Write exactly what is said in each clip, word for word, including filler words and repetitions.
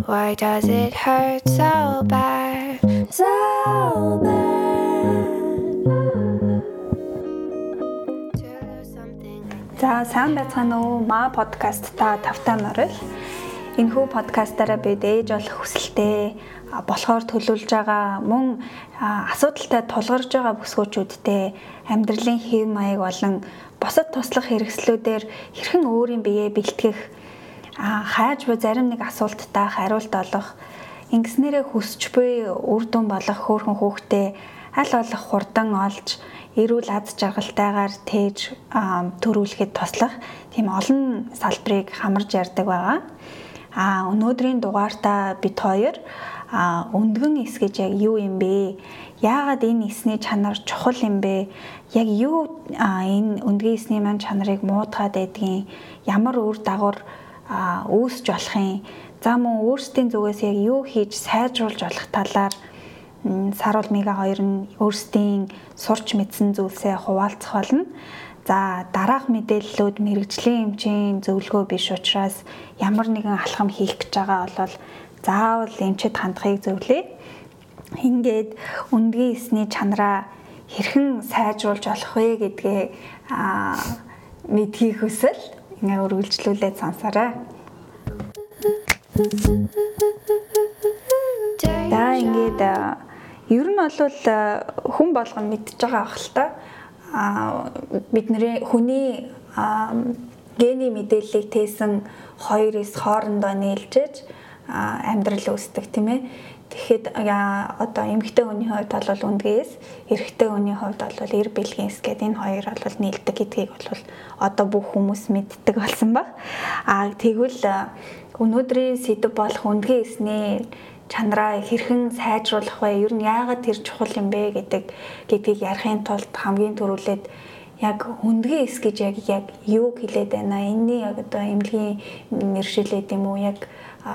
Why does it hurt so bad? So bad. За сайн байцгаана уу? Маа подкаст та тавтай морил. Энэхүү подкастаараа бид ээж болох хүсэлтэй болохоор төлөвлөж байгаа мөн асуудалтай тулгарч байгаа бүсгүүчүүдтэй амьдралын хэв маяг болон бусад туслах хэрэгслүүдээр хэрхэн өөрийн биеэ бэлтгэх, хайж буй зарим нэг асуулттай хариулт олох, ингэснээрээ хүсч буй үр дүн болох хөөрхөн хүүхдээ аль болох хурдан олж эрүүл аз жаргалтайгаар тээж төрүүлэхэд туслах тийм олон салбарыг хамарж ярьдаг байгаа. А өнөөдрийн дугаартаа бид хоёр өндгөн эс гэж яг юу юм бэ? Яагаад энэ эсний чанар чухал юм бэ? Яг юу энэ өндгөн эсний маань чанарыг муудгаад байдгийг, ямар үр дагавар үүсч болохын, за мөн өөрсдийн зүгээс яг юу хийж сайжруулж болох талаар Саруул Мига хоёр нь өөрсдийн сурч мэдсэн зүйлсээ хуваалцах болно. За дараах мэдээллүүд мэрэгжлийн эмчийн зөвлөгөө биш учраас ямар нэгэн алхам хийх гэж байгаа бол заавал эмчэд хандахыг зөвлөе. Ингээд өндгөн эсний чанараа хэрхэн сайжруулж болох вэ гэдгээ мэдхийг хүсвэл ингээ үргэлжлүүлээд сонсоорой. За ингээд ер нь бол хүн болгон мэдж байгаа ах л та. А бидний хүний гений мэдээллийг тээсэн хоёр эс хоорондоо нийлжээж амьдрал үүсдэг тийм ээ. Тэгэхэд одоо эмэгтэй хүний хувьд бол өндгөн эс, эрэгтэй хүний хувьд бол эр бэлгийн эс гэдэг энэ хоёр бол нийлдэг гэдгийг бол одоо бүх хүмүүс мэддэг болсон баг. А тэгвэл өнөөдрийн сэдв болох өндгөн эсний чанараа хэрхэн сайжруулах вэ? Ер нь яагаад тэр чухал юм бэ гэдэг гэдгийг ярихын тулд хамгийн түрүүлээд яг өндгөн эс гэж яг яг юу хэлээд байна? Энэний яг одоо эмнэлгийн нэршилээд юм уу? Яг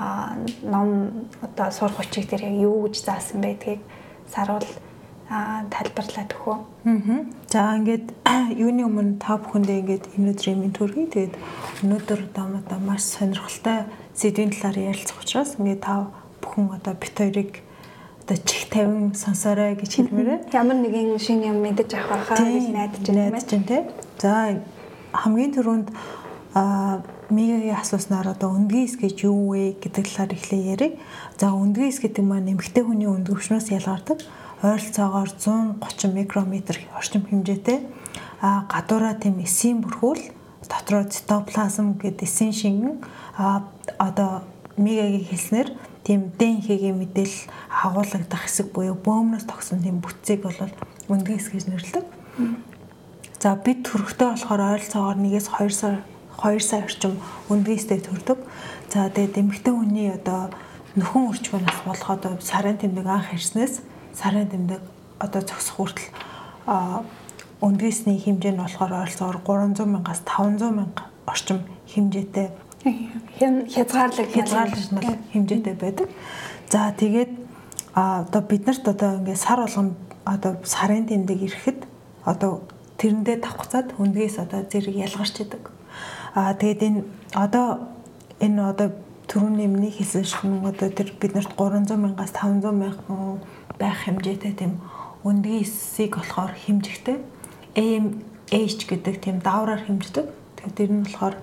ном одоо сурах хүчиг дээр яг юу гэж заасан байдгийг Саруул тайлбарлаад өгөө. Аа. За ингээд юуны өмнө та бүхэндээ ингээд энэ өдрийн минь төргий. Тэгээд өнөөдөр одоо маш сонирхолтой сэдвийн талаар ярилцах учраас ингээд та бүхэн одоо бит хоёрыг одоо чих тавин сонсоорой гэж хэлмээрээ. Ямар нэгэн шинэ юм мэдэж авах байхаа гэж найдаж байна тийм. За хамгийн түрүүнд а Мигагийн асууснаар одоо өндгөн эс гэж юу вэ гэдэг талаар эхлэе ярив. За өндгөн эс гэдэг маань эмэгтэй хүний өндгөвчнөөс ялгардаг. Ойролцоогоор зуун гочин микрометр орчим хэмжээтэй а гадуураа тийм эсийн бүрхүүл дотроо цитоплазм гэдэг эсийн шингэн а одоо Мигагийн хэлснээр тийм дэ эн хэ-гийн мэдээлэл агуулгадах хэсэг буюу бөмбөрөөс тогсон тийм бүтцийг бол өндгөн эс гэж нэрлэдэг. За бид төрөхтэй болохоор ойролцоогоор нэгээс хоёр сар хоёр сая орчим өндгөн эстэй төрдөг. За тэгээд эмэгтэй хүний одоо нөхөн өрчмөнөөс болох одоо сарын тэмдэг анх ирснээс сарын тэмдэг одоо зогсох хүртэл өндгөн эсний хэмжээ нь болохоор ойролцоогоор гурван зуун мянгаас таван зуун мянга орчим хэмжээтэй хязгаарлаг хязгаарлагдмал хэмжээтэй байдаг. За тэгээд одоо биднэрт одоо ингээд сар болгон одоо сарын тэмдэг ирэхэд одоо тэрэндээ давхцаад өндгөөс одоо зэрэг ялгарч идэг. Аа тэгээд энэ одоо энэ одоо түрүүний миний хэлсэн шиг одоо тэр биднэрт гурван зуун мянгаас таван зуун мянган байх хэмжээтэй тийм өндгөн эсийг болохоор хэмжихтэй А эм эйч гэдэг тийм даавраар хэмждэг. Тэгээд тэр нь болохоор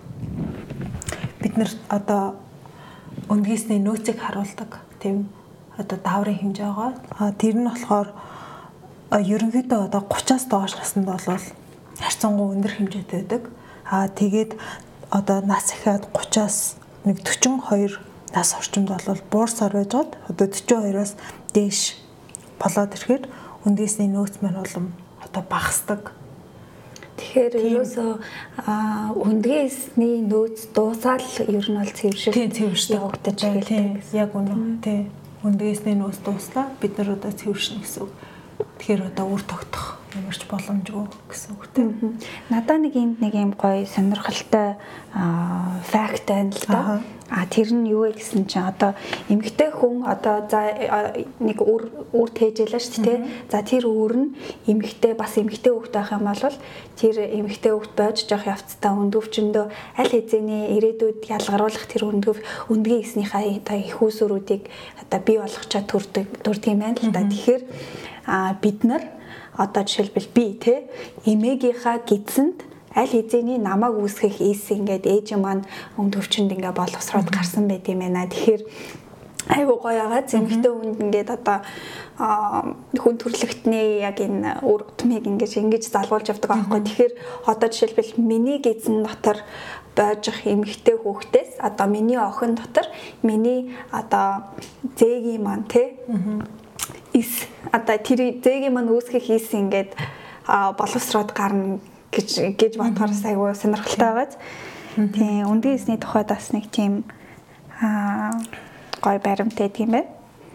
бид нар одоо өндгөн эсний нөөцийг харуулдаг тийм одоо дааврын хэмжээ байгаа. А тэр нь болохоор ерөнхийдөө одоо гучаас доош наснд бол харьцангуй өндөр хэмжээтэй байдаг. А тэгээд одоо нас ихээд гучаас нэг дөрвөн хоёр нас орчимд бол буурсаар байжгаад одоо дөрвөн хоёроос дээш болоод ирэхээр өндгөн эсний нөөц маань бол одоо багасдаг. Тэгэхээр ерөөсөө өндгөн эсний нөөц дуусаад ер нь бол цэвэршил явагдаж байгаа. Яг үнэ. Тий. Өндгөн эсний нөөц дууслаа бид нар одоо цэвэршнэ гэсэн үг. Тэгэхээр одоо үр тогтох ямарч боломжгүй гэсэн үг тийм. Надаа нэг энд нэг юм гоё сонирхолтой факт байна л да. А тэр нь юу вэ гэсэн чинь одоо эмэгтэй хүн одоо за нэг үр үр тээжэлээ шүү дээ. За тэр үр нь эмэгтэй бас эмэгтэй хүүхэд байх юм бол тэр эмэгтэй хүүхэд байж жоох явцдаа өндөвчөндөө аль хэзээний ирээдүйд ялгаруулах тэр өндгөв өндгийн эснийхээ одоо их усүрүүдийг одоо бий болгочоо төрдөг төрдөг юм байна л да. Тэгэхээр бид нар одоо жишээлбэл би те эмээгийнхаа гидсэнд аль хэзээний намайг үүсгэх эс ингээд ээж маань өмд өвчнөд ингээ боловсроод гарсан байт юм байна. Тэгэхээр айгуу гоё байгаа. Зэмхтэй хүнд ингээд одоо хүн төрлөختний яг энэ үр утмыг ингэж ингэж залгуулж явдаг аахгүй. Тэгэхээр одоо жишээлбэл миний гидсэн дотор бойжих эмэгтэй хүүхдээс одоо миний охин дотор миний одоо зээгийн маань те ис одоо тэр зээгийн маань үүсгэх ис ингээд боловсроод гарна гэж гэж бодохоор айгүй сонирхолтой байгааз. Тийм өндгийн эсний тухайд бас нэг тийм аа гоё баримттай тийм байна.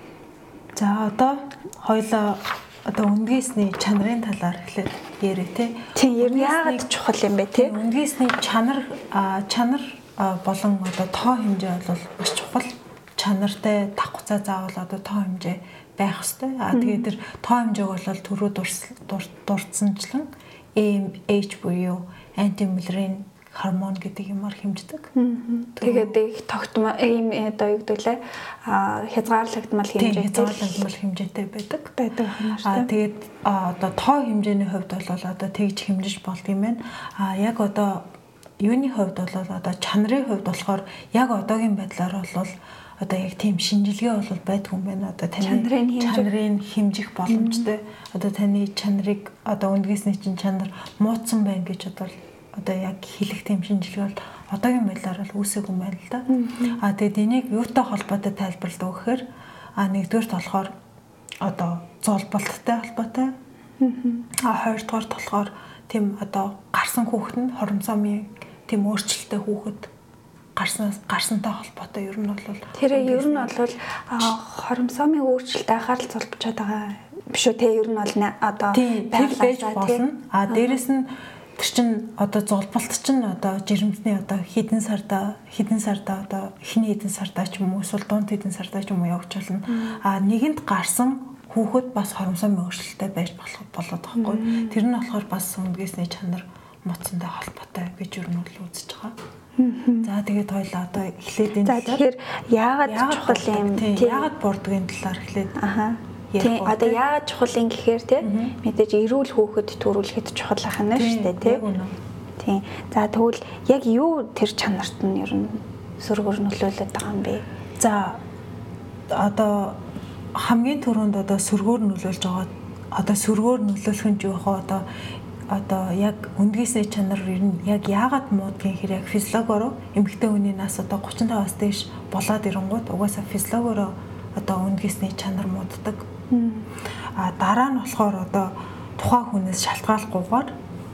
За одоо хоёлоо одоо өндгийн эсний чанарын талаар эхлээд ярэ те. Тийм ер нь яагаад чухал юм бэ те? Өндгийн эсний чанар чанар болон одоо тоо хэмжээ бол маш чухал. Чанартай давхцаа заавал одоо тоо хэмжээ байх хэвээр. А тэгээд тэр тоо хэмжээг бол түрүү дурдсанчлан эм эйч буюу антимюллерийн гормон гэдэг юмар хэмждэг. Тэгээд их тогтмол ийм одоо юу гэдэлээ а хязгаарлагдмал хэмжээтэй хязгаарлагдмал хэмжээтэй байдаг. байдаг А тэгээд одоо тоо хэмжээний хувьд бол одоо тэгж хэмжиж болд юм байна. А яг одоо юуны хувьд бол одоо чанарын хувьд болохоор яг одоогийн байдлаар бол одоо яг тийм шинжилгээ бол байдгүй юм байна. Одоо таны чанарын хэмжих боломжтой. Одоо таны чанарыг одоо өндгийсний чинь чанар муудсан байна гэж бодвол одоо яг хэлэх тийм шинжилгээ бол одоогийн байдлаар бол үүсээгүй юм байна л да. А тэгээд энийг юутай холбоотой тайлбарладаг вэ гэхээр а нэгдүгээрт болохоор одоо золболттой холбоотой. А хоёрдугаарт болохоор тийм одоо гарсан хүүхэд нь хоромцоомын тийм өөрчлөлттэй хүүхэд гарсан гарсантай холбоотой ер нь бол тэр ер нь бол хоромсоомын өөрчлөлтөд анхаарал цолбочод байгаа биш үү те ер нь бол одоо байж болно. А дээрэс нь тэр чин одоо золболт чин одоо жирэмсний одоо хэдэн сарда хэдэн сарда одоо эхний хэдэн сарда ч юм уу эсвэл дунд хэдэн сарда ч юм уу явж болно. А нэгэнд гарсан хүүхэд бас хоромсоомын өөрчлөлттэй байж болох болоод байгаа хгүй. Тэр нь болохоор бас өндгийсний чанар муцсантай холбоотой гэж ер нь бол үзэж байгаа. За тэгээд хоёлаа одоо эхлээд энэ за тэгэхээр яагаад чухал юм тийм яагаад бурдгийн талаар эхлээд аха тийм одоо яагаад чухал юм гэхээр тийм мэдээж эрүүл хүүхэд төрүүлэхэд чухал ахна шүү дээ тийм тийм за тэгвэл яг юу тэр чанарт нь ер нь сөргөр нөлөөлөд байгаа юм бэ? За одоо хамгийн түрүүнд одоо сөргөөр нөлөөлж байгаа одоо сөргөөр нөлөөлөх нь юу вэ? Одоо одоо яг өндгийсний чанар ер нь яг яагаад муудгийн хэрэг физиологоор эмэгтэй хүний нас одоо гучин таваас дээш болоод ирэнгүүт угаасаа физиологоор одоо өндгийсний чанар мууддаг. А дараа нь болохоор одоо тухайн хүнээс шалтгаалгүйгээр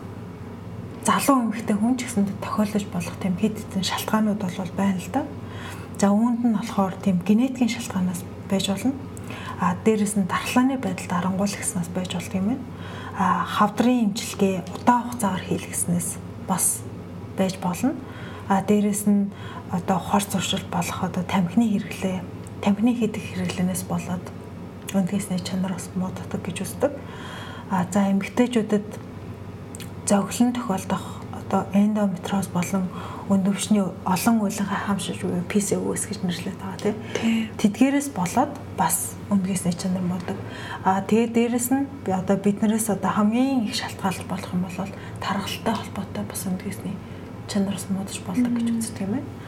залуу эмэгтэй хүн ч гэсэн тохиолдож болох тийм хэд хэдэн шалтгаанууд бол байна л да. За үүнд нь болохоор тийм генетикийн шалтгаанаас байж болно. А дээрэс нь дархлааны байдалд харангуйлагснаас байж болт юм байна. А хавдрын имчилгээ удаан хугацаагаар хийлгэснээс бас байж болно. А дээрэс нь одоо хор зуршил болох одоо тамхины хэрэглээ, тамхины хийдэг хэрэглэнээс болоод өндгийсний чанар бас мууддаг гэж үздэг. А за эмэгтэйчүүдэд зоглон тохиолдох одоо эндометриоз болон өндөвчний олон үйлийнхээ хамшиж буюу пи си о эс гэж нэрлэдэг байгаа тийм. Тэдгээрээс болоод бас өндгийсний чанар муудаг. А тэгээд дээрэс нь би одоо биднээс одоо хамгийн их шалтгаалж болох юм бол тархалтай холбоотой бас өндгийсний чанараас муудаж болдог гэж үздэг юм байна.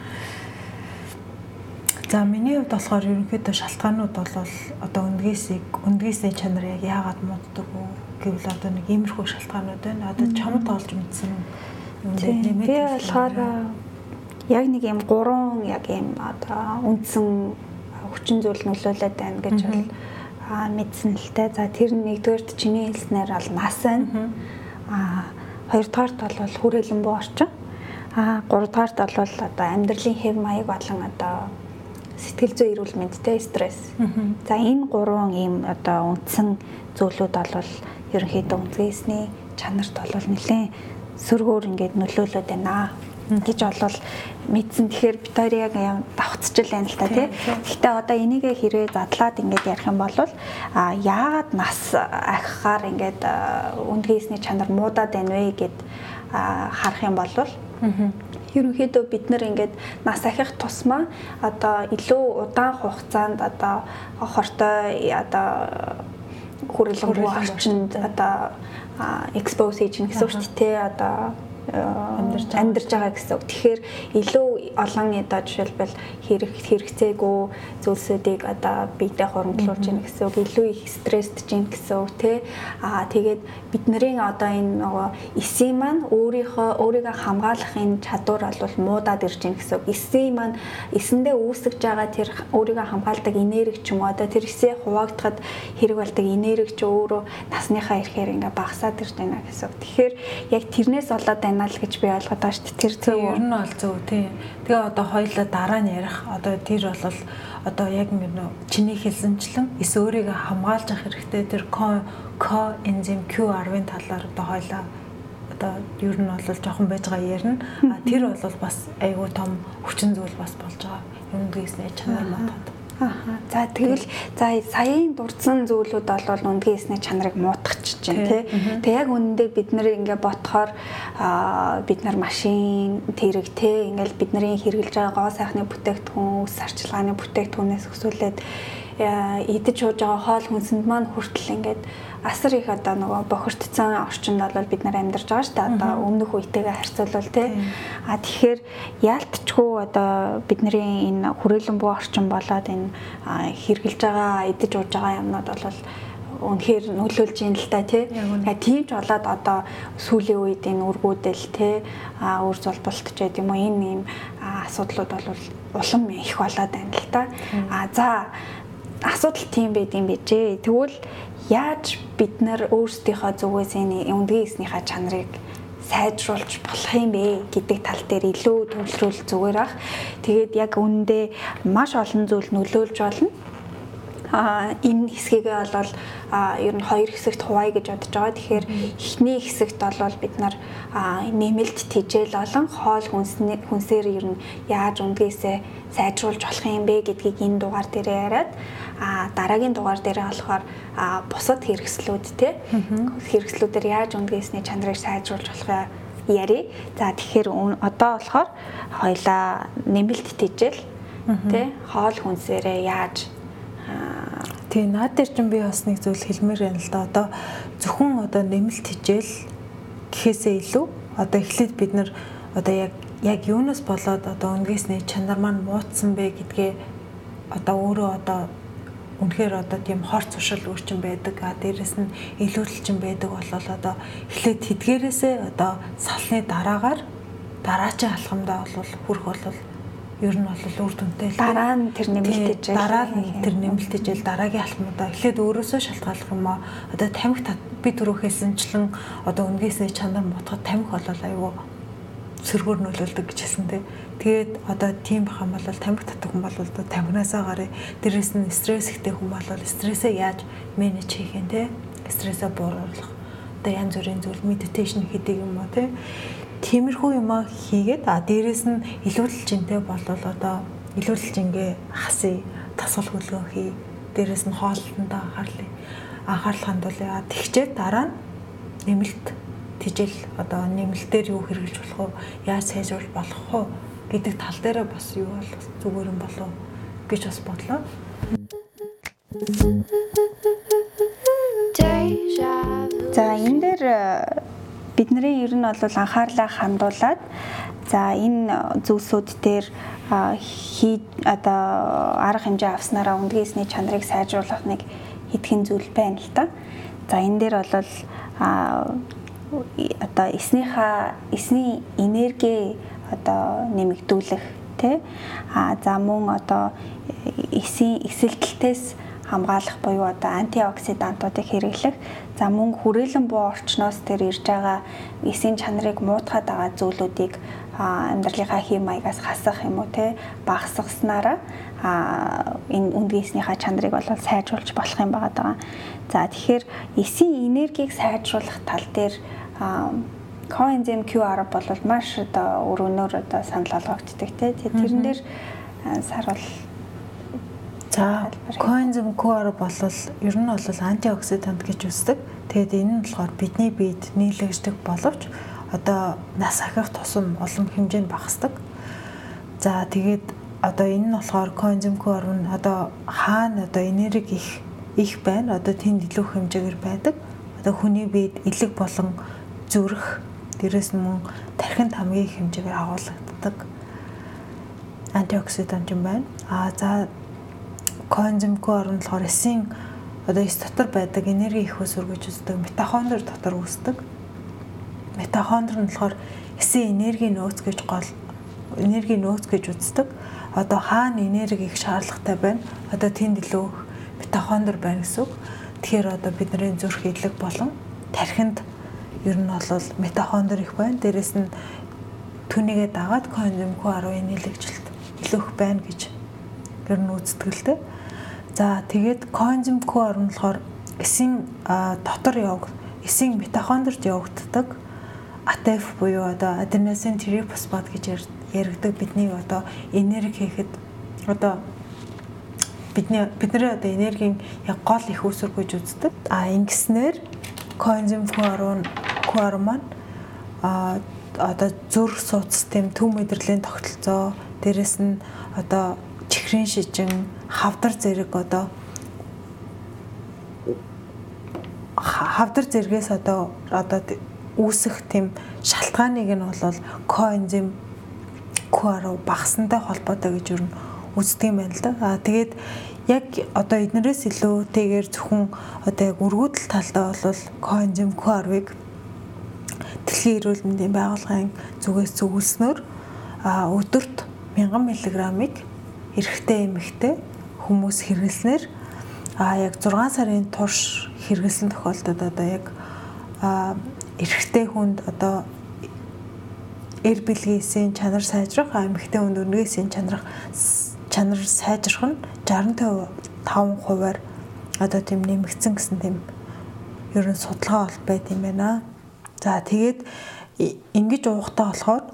За миний хувьд болохоор ерөнхийдөө шалтгаанууд бол одоо өндгийсийг өндгийсний чанар яг яагаад мууддаг вэ гэвэл одоо нэг иймэрхүү шалтгаанууд байна. Одоо чамд олж мэдсэн би болохоор яг нэг юм гурван яг юм одоо үндсэн хүчин зүйл нөлөөлөд байна гэж бол мэдсэн л те. За тэр нэгдүгээрт чиний хэлснээр бол нас байна. А хоёрдугаарт бол хүрээлэн буу орчин. А гуравдугаарт бол одоо амьдралын хэв маяг болон одоо сэтгэл зүйн эрүүл мэндтэй стресс. За энэ гурван ийм одоо үндсэн зүйлүүд бол ерөнхийдөө үндэсний чанарт бол нэлээд сөргөөр ингээд нөлөөлөд байна гэж болвол мэдсэн. Тэгэхээр бид хоёр яг давхцчихл байна л та тий. Гэхдээ одоо энийг хэрвээ задлаад ингээд ярих юм бол а яагаад нас ахихаар ингээд үндэсний чанар муудаад байна вэ гэд харах юм бол ерөнхийдөө бид нар ингээд нас ахих тусмаа одоо илүү удаан хугацаанд одоо хортой одоо хүрээлэнгүй орчинд одоо expose хийж гэсэн үг шүү дээ. Одоо амьдарч байгаа гэсэн үг. Тэгэхээр илүү олон одоо жишээлбэл хэрэг хэрэгцээгүй зүйлсүүдийг одоо биедээ хуримтлуулж байна гэсэн үг. Илүү их стресстж байна гэсэн үг тий. Аа тэгээд бидний одоо энэ нөгөө эсийн маань өөрийнхөө өөрийгөө хамгаалахын чадвар бол муудаад ирж байна гэсэн үг. Эсийн маань эсэндээ үүсгэж байгаа тэр өөрийгөө хамгаалдаг энерги ч юм уу одоо тэр эсээ хуваагдахад хэрэг болдог энерги ч өөрөө насныхаа ирэхээр ингээ багасаад ирж байна гэсэн үг. Тэгэхээр яг тэрнээс болоод байна л гэж би ойлгоод байгаа шүү дээ. Тэр зөв үү? Ер нь бол зөв тий. Тэгээ одоо хоёулаа дараа нь ярих. Одоо тэр бол одоо яг нэг чиний хэлсэнчлэн эс өөрийгөө хамгаалж авах хэрэгтэй. Тэр ко энзим Q ten талаар одоо хоёулаа одоо ер нь бол жоохон байж байгаа ярина. А тэр бол бас айгүй том хүчин зүйл бас болж байгаа. Үндэсний чанар муудахад. Аа. За тэгвэл за саяын дурдсан зүйлүүд бол үндэсний чанарыг муутгачих чинь тий. Тэг яг үнэндээ бид нэр ингээ ботхоор бид нар машин тэрэг тий ингээл бидний хэрэгжилж байгаа гоо сайхны бүтээгдэхүүн, үс арчилгааны бүтээгдэхүүнээс өсвөлээд идэж ууж байгаа хоол хүнсэнд маань хүртэл ингээд асар их одоо нөгөө бохирдсан орчинд бол бид нар амьдарч байгаа шүү дээ. Одоо өмнөх үетэйгээ харьцуулбал тий. А тэгэхээр яалтчгүй одоо бидний энэ хүрээлэн буй орчин болоод энэ хэрглэж байгаа, идэж ууж байгаа юмнууд бол үнэхээр нөлөөлж ийн л та тий. Тийм ч болоод одоо сүүлийн үед энэ үргүүдэл тий үр зулбалт ч гэдэм юм уу энэ юм асуудлууд бол улам их болоод байна л та. А за асуудал тийм байд юм биш ээ. Тэгвэл яаж бид нар өөрсдийнхөө зүгээс энэ үндэснийхаа чанарыг сайжруулж болох юм бэ гэдэг тал дээр илүү төвлөрүүл зүгээр ах. Тэгээд яг үүндээ маш олон зүйл нөлөөлж болно. А энэ хэсгийг бол ер нь хоёр хэсэгт хуваая гэж бодож байгаа. Тэгэхээр эхний хэсэгт бол бид нар нэмэлт тижэл олон хоол хүнсний хүнсээр ер нь яаж үндэсээ сайжруулж болох юм бэ гэдгийг энэ дугаар дээр яриад а дараагийн дугаар дээр болохоор бусад хэрэгслүүд те хэрэгслүүдээр яаж үндэсний чанарыг сайжруулж болох яри. За тэгэхээр одоо болохоор хоёлаа нэмэлт тижэл те хоол хүнсээрээ яаж тий наад дээр чинь би бас нэг зүйл хэлмээр байна л да. Одоо зөвхөн одоо нэмэлт хижээл гэхээсээ илүү одоо эхлээд бид нар одоо яг яг юунаас болоод одоо үндэсний чанар маань муутсан бэ гэдгээ одоо өөрөө одоо үнэхээр одоо тийм хор цушил өөрчн байдаг. А дээрэс нь илүүдэлчин байдаг болол одоо эхлээд тэдгээрээсээ одоо салны дараагаар дараачийн алхамдаа бол хүрх бол ер нь бол үр дүнтэй л дараа нь тэр нэмэлт хижээл дараа нь тэр нэмэлт хижээл дараагийн алхмуудаа эхлээд өөрөөсөө шалтгааллах юм аа. Одоо тамхи би түрүү хэлсэнчлэн одоо үндэсний чанар мутахад тамхи болол аюу сөргөөр нөлөөлдөг гэж хэлсэн тэ. Тэгээд одоо тийм бах юм бол тамхи татах хүн бол одоо тамхинасаа гарыг дээрээс нь стресс ихтэй хүн бол стрессээ яаж менеж хийх юм те. Стрессээ бууруулах. Одоо янз бүрийн зүйл медитейшн хийдэг юм уу те. Тиймэрхүү юм хийгээд а дээрэс нь илүүдэлжинтэй болвол одоо илүүдэлжингээ хасъя, тасгал хөлгөө хий. Дээрэс нь хоолтондоо анхаарлаа. Анхаарлаа хандуулъя. Тэгчээд дараа нь нэмэлт тижэл одоо нэмэлтээр юу хэрэгжилж болох вэ? Яаж сайжруулах болох вэ гэдэг тал дээр бас юу бол зүгээр юм болов гэж бас бодлоо. За энэ дээр бидний ер нь бол анхаарлаа хандуулад за энэ зүйлсүүд дээр хий одоо арга хэмжээ авснараа үндэсний чанарыг сайжруулах нэг хэдхэн зүйл байна л та. За энэ дээр бол одоо эснийхаа эсний энерги одоо нэмэгдүүлэх тий а за мөн одоо эсийн эсэлтэлтээс хамгаалах буюу одоо антиоксидантуудыг хэрэглэх за мөн хүрээлэн буй орчноос тэр ирж байгаа эсийн чанарыг муутгаад байгаа зүйлүүдийг амьдралынхаа хэм маягаас хасах юм уу те багасгаснараа энэ үндгээснийхаа чанарыг бол сайжруулж болох юм байгаа. За тэгэхээр эсийн энергийг сайжруулах тал дээр коэнзим Q R бол маш одоо өрөөнөөр одоо санал болгогддог те. Тэрэн дээр сарвал за коэнзим Q R бол ер нь бол антиоксидант гэж үздэг. Тэгээд энэ нь болохоор бидний биед нийлэгждэг боловч одоо нас ахих тусам олон хэмжээнд багасдаг. За тэгээд одоо энэ нь болохоор коэнзим Q R нь одоо хаана одоо энерги их их байна. Одоо тэнд илүү хэмжээгээр байдаг. Одоо хүний биед элэг болон зүрх дээрээс нь мөн тархинд хамгийн их хэмжээгээр агуулдаг антиоксидант юм байна. А за коэнзим Q R нь болохоор эсийн одоо эс дотор байдаг энерги их өсөргөж үздэг митохондри дотор үүсдэг. Митохондри нь болохоор эсийн энерги нөөц гэж гол энерги нөөц гэж үздэг. Одоо хаана энерги их шаардлагатай байна? Одоо тэнд илүү митохондри байна гэсэн үг. Тэгэхээр одоо бидний зүрх элэг болон тархинд ер нь бол митохондри их байна. Дээрээс нь түүнийгээ дагаад коэнзим Q R-ын нийлэгжилт илүү их байна гэж ер нь үздэг л дээ. За тэгээд коэнзим Q R нь болохоор эсийн дотор яваг эсийн митохондрид явагддаг А T F буюу одоо аденозин трифосфат гэж яригдаг бидний одоо энерги хийхэд одоо бидний бидний одоо энергийн яг гол их үүсвэргүйж үздэг. А ингэснээр коэнзим Q R Q R маань а одоо зүрх судас систем төв мэдрэлийн тогтолцоо дээрэс нь одоо чихрийн шижин хавдар зэрэг одоо хавдар зэргээс одоо одоо үүсэх тийм шалтгааныг нь бол коэнзим Q R багасантай холбоотой гэж юу үздэг юм байна л да. Аа тэгээд яг одоо эднэрээс илүүтэйгээр зөвхөн одоо яг өргөдөл талдаа бол коэнзим Q R-ыг Дэлхийн эрүүл мэндийн байгууллагын зүгээс зөвлөснөөр а өдөрт мянган миллиграммыг эрэгтэй эмэгтэй хүмүүс хэрэглэснээр а яг зургаан сарын турш хэрэглэсэн тохиолдолд одоо яг а эрэгтэй хүнд одоо эр бэлгийн чанар сайжрах, эмэгтэй хүнд өрнөгийн чанар чанар сайжрах нь шестьдесят таван хувиар одоо тийм нэмэгдсэн гэсэн тийм ерөн судалгаа бол байт юм байна. За тэгээд ингэж уухтай болохоор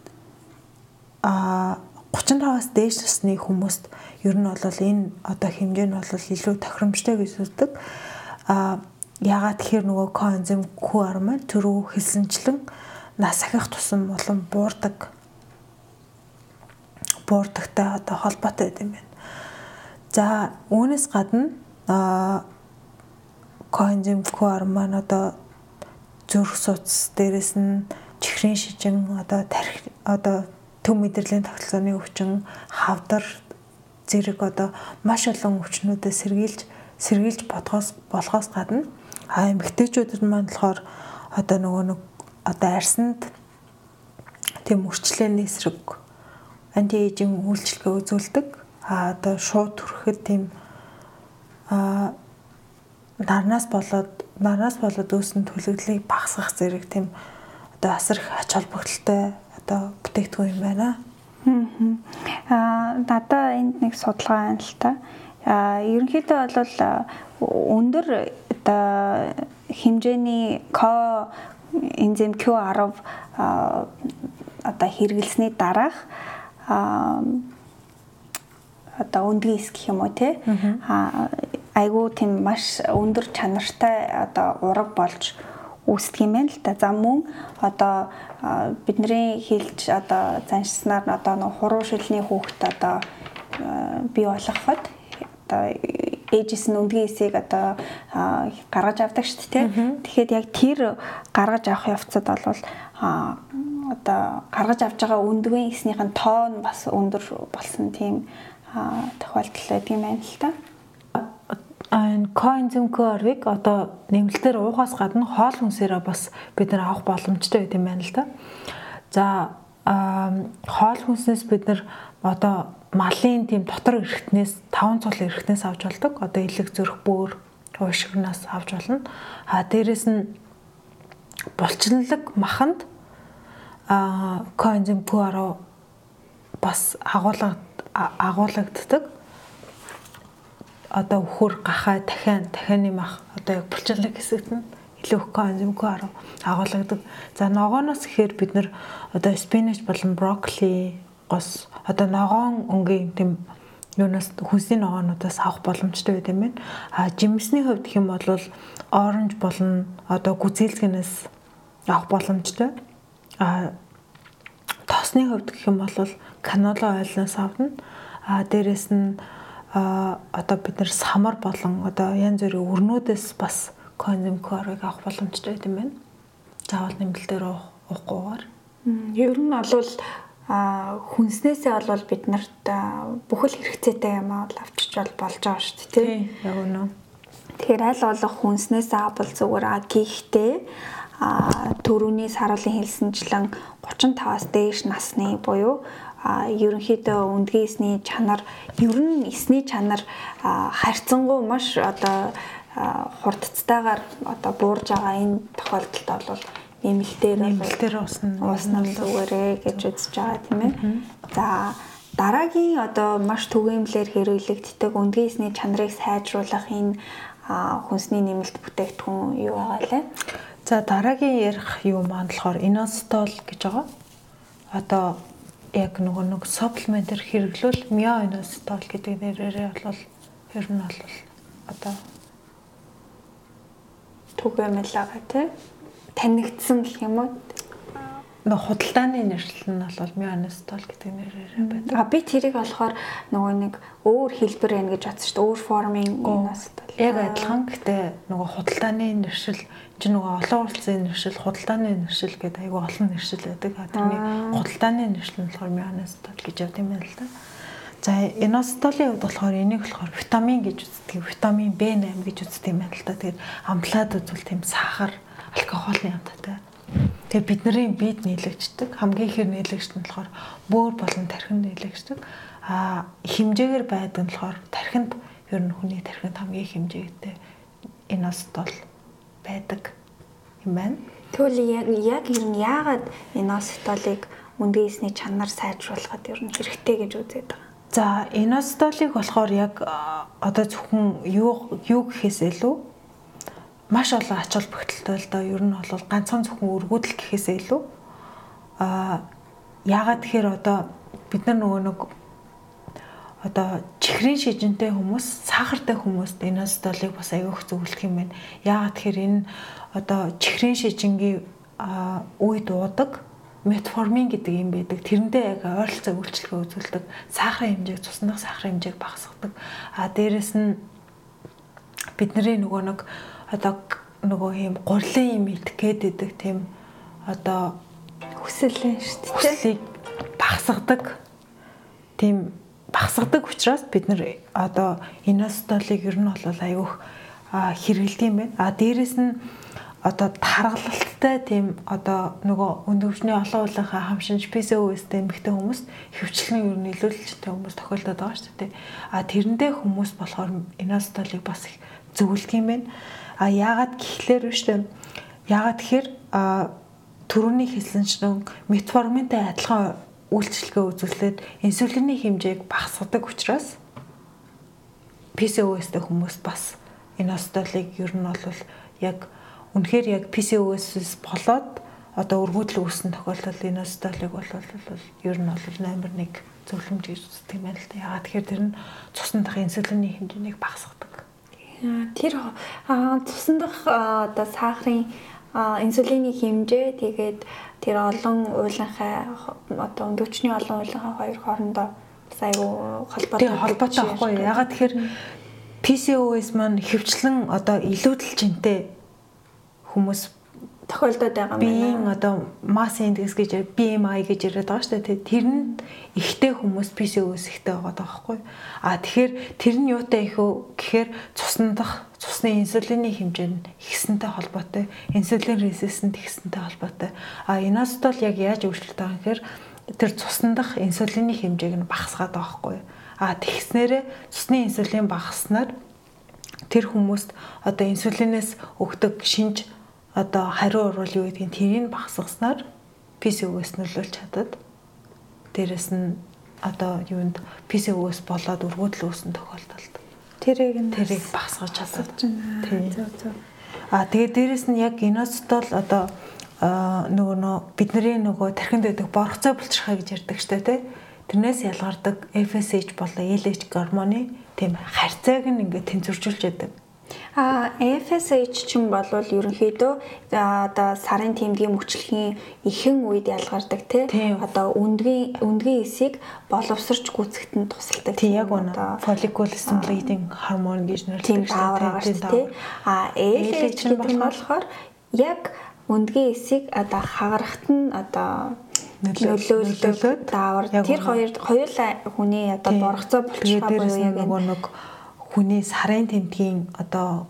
а гучин таваас дээш насны хүмүүст ер нь бол энэ одоо хэмжээ нь бол илүү тохиромжтой гэж үздэг. А ягаад тэгэхээр нөгөө коэнзим Q R маань түрүү хэлсэнчлэн нас ахих тусам болон буурдаг буурдагтай одоо холбоотой байт юм байна. За үүнээс гадна а коэнзим Q R маань одоо зүрх судас дээрээс нь чихрийн шижин одоо тархи одоо төв мэдрэлийн тогтолцооны өвчин хавдар зэрэг одоо маш олон өвчнүүдэд сэргийлж сэргийлж бодгоос болохоос гадна а эмэгтэйчүүдэд маань болохоор одоо нөгөө нэг одоо арьсанд тийм өрчлөөний эсрэг антиэйжинг үйлчлэгээ үзүүлдэг. А одоо шууд төрөхөд тийм а нарнаас болоод нарнаас болоод үүссэн төлөвлөлийг багасгах зэрэг тийм одоо асар их ач холбогдолтой одоо бүтээгдэхүүн юм байна. Аа надаа энд нэг судалгаа байна л та. Аа ерөнхийдөө бол өндөр одоо хэмжээний ко энзим Q R одоо хэрэглэсний дараах аа одоо өндгийс гэх юм уу те аа айгуу тийм маш өндөр чанартай одоо ураг болж үүсдэг юм байна л да. За мөн одоо бидний хэлж одоо заншснаар одоо нэг хуруу шилний хүүхэд одоо бий болгоход одоо ээжээс нь өндгийн эсийг одоо гаргаж авдаг шүү дээ. Тэгэхэд яг тэр гаргаж авах явцад бол одоо гаргаж авж байгаа өндгийн эснийх нь тоон бас өндөр болсон тийм тохиолдол байдаг юм байна л да. Энэ коэнзим Q R-ыг одоо нэмэлтээр уухаас гадна хоол хүнсээрээ бас бид нар авах боломжтой байт юм байна л да. За хоол хүнснээс бид нар одоо малын тийм дотор эрхтнээс таван цул эрхтнээс авч болдог. Одоо элэг зүрх бөөр уушгнаас авч болно. А дээрэс нь булчинлаг маханд а коэнзим Q R бас агуулгад агуулгаддаг. одоо өхөр гахаа дахиан дахианы мах одоо яг булчинлаг хэсэгт нь илүү их коэнзим Q арав агуулгадаг. За ногооноос гэхээр бид нар одоо спинach болон брокколи гос одоо ногоон өнгийн тийм юунаас хүнсний ногоонуудаас авах боломжтой байт юм байна. А жимсний хувьд гэх юм бол оранж болон одоо гүзээлцгэнээс авах боломжтой. А тоосны хувьд гэх юм бол канола ойлноос авна. А дээрэс нь а одоо бид нар самар болон одоо янз бүрийн өрнүүдээс бас коэнзим Q арвыг авах боломжтой юм байна. Заавал нэмэлтээр уухгүйгээр. Ер нь бол а хүнснээсээ бол бид нарт бүхэл хэрэгцээтэй юм аа авчиж бол болж байгаа шүү дээ тий. Яг үнэ. Тэгэхээр аль болох хүнснээсээ авбал зүгээр а гэхдээ а төрөний саруулын хэлсэнчлэн гучин таваас дээш насны буюу а ерөнхийдөө өндгийн эсний чанар ер нь эсний чанар харьцангуй маш одоо хурдцтайгаар одоо буурж байгаа энэ тохиолдолд бол нэмэлтээр нэмэлтээр усна усна зүгээрээ гэж үзэж байгаа тийм ээ. За дараагийн одоо маш түгээмлэр хэрэглэгддэг өндгийн эсний чанарыг сайжруулах энэ хүнсний нэмэлт бүтээгдэхүүн юу байгаа лээ? За дараагийн ярих юу маань болохоор иностол гэж байгаа. Одоо яг нөгөө нэг supplement-ээр хэрэглүүл мио иностол гэдэг нэрээрээ бол ер нь бол одоо түгээмэл байгаа тийм танигдсан гэх юм уу? Нөгөө худалдааны нэршил нь бол мионостол гэдэг нэрээр байдаг. А би тэрийг болохоор нөгөө нэг өөр хэлбэр байна гэж бодсон шүү дээ. Өөр формын мионостол. Яг адилхан. Гэхдээ нөгөө худалдааны нэршил чи нөгөө олон улсын нэршил, худалдааны нэршил гэдэг айгүй олон нэршил байдаг. Тэрний худалдааны нэршил нь болохоор мионостол гэж явд юм байна л да. За иностолын хувьд болохоор энийг болохоор витамин гэж үздэг. Витамин бэ найман гэж үздэг юм байна л да. Тэгэхээр амлаад үзвэл тийм сахар, алкогольны янттай. Тэгээ бидний бид нийлэгчдэг. Хамгийн ихэр нийлэгчд нь болохоор бөөр болон тархинд нийлэгчдэг. А хэмжээгээр байдаг нь болохоор тархинд ер нь хүний тархинд хамгийн их хэмжээтэй иностол байдаг юм байна. Тэгвэл яг яг ер нь яагаад иностолыг өндгийн эсний чанар сайжруулахад ер нь хэрэгтэй гэж үзээд байгаа? За иностолыг болохоор яг одоо зөвхөн юу юу гэхээс илүү маш олон ач холбогдолтой л да. Ер нь бол ганцхан зөвхөн өргөдөл гэхээсээ илүү а яагаад тэгэхээр одоо бид нар нөгөө нэг одоо чихрийн шижинтэй хүмүүс, сахартай хүмүүст иностолыг бас аяг зөвлөх юм байна. Яагаад тэгэхээр энэ одоо чихрийн шижингийн үе дуудаг метформин гэдэг юм байдаг. Тэрэндээ яг ойролцоо үйлчлэгээ үзүүлдэг. Сахарын хэмжээг, цуснах сахарын хэмжээг багасгадаг. А дээрэс нь бидний нөгөө нэг одоо нөгөө юм гурлын юм идэх гэдэг тийм одоо хүсэлэн шүү дээ. Хүслийг багасгадаг. Тийм багасгадаг учраас бид нар одоо иностолыг ер нь бол аяух хэрэгэлдэг юм байна. А дээрэс нь одоо таргалалттай тийм одоо нөгөө өндөвчний олон уулынхаа хамшинж пи си о эс-тэй эмэгтэй хүмүүс хөвчлэн ер нь илүүлэлттэй хүмүүс тохиолдод байгаа шүү дээ. А тэрэндээ хүмүүс болохоор иностолыг бас их зөвлөдөг юм байна. А яагаад гэхлээр биш үү? Яагаад тэгэхээр төрөний хэлсэнчлэн метформинтэй адилхан үйлчлэгээ үзүүлээд инсулины хэмжээг багасгадаг учраас пи си о эс-тэй хүмүүс бас иностолыг ер нь бол яг үнэхээр яг пи си о эс-с болоод одоо өргөдөл үүссэн тохиолдолд иностолыг бол ер нь бол номер нэг зөвлөмж гэж үздэг юм байна л да. Яагаад тэгэхээр тэр нь цусны дах инсулины хэмжээнийг багасгадаг. Тэр цусны дах одоо сахарын инсулины хэмжээ тэгээд тэр олон уулынхаа одоо өндөвчний олон уулынхаа хоёр хоорондоо айгу холбоотой. Тийм холбоотой байхгүй. Ягаад тэгэхээр пи си о эс маань хөвчлэн одоо илүүдэл жинтэй хүмүүс тохиолдоод байгаа юм байна. Биеийн одоо масс индекс гэж би эм ай гэж яриад байгаа шүү дээ. Тэр нь ихтэй хүмүүс пи си о эс ихтэй байгаа байхгүй. А тэгэхээр тэр нь юутай их вэ гэхээр цусны дах цусны инсулины хэмжээ нь ихсэнтэй холбоотой. Инсулин резистент ихсэнтэй холбоотой. А иностол яг яаж өөрчлөлт байгаа юм гэхээр тэр цусны дах инсулины хэмжээг нь багасгаад байгаа байхгүй. А тэгснээрээ цусны инсулин багаснаар тэр хүмүүст одоо инсулинээс өгдөг шинж одоо хариу урвал юу гэдгийг тэрийг багасгаснаар пи си о эс нөлөөлж чадаад дээрэс нь одоо юунд пи си о эс болоод өргөдөл үүссэн тохиолдолд тэрийг нь тэрийг багасгаж чаддаг. Тийм. Зөв зөв. А тэгээд дээрэс нь яг иностол одоо нөгөө нөө бидний нөгөө тархинд байдаг боргоцоо булчирхай гэж ярьдаг штэ тий. Тэрнээс ялгардаг эф эс эйч болон эл эйч гормоны тийм харьцааг нь ингээд тэнцвэржүүлж яадаг. А эф эс эйч чинь бол ерөнхийдөө одоо сарын тэмдгийн мөчлөгийн ихэнх үед ялгардаг тий. Одоо өндгийн өндгийн эсийг боловсрч гүйцэтгэхэд тусалдаг. Тийм яг үнэ. Follicle stimulating hormone гэж нэрлэдэг тий. А эл эйч гэдэг нь болохоор яг өндгийн эсийг одоо хагарахт нь одоо нөлөөлөд даавар тэр хоёр хоёулаа хүний одоо боргоцоо болчихгоо буюу яг нэг хүний сарын тэмдгийн одоо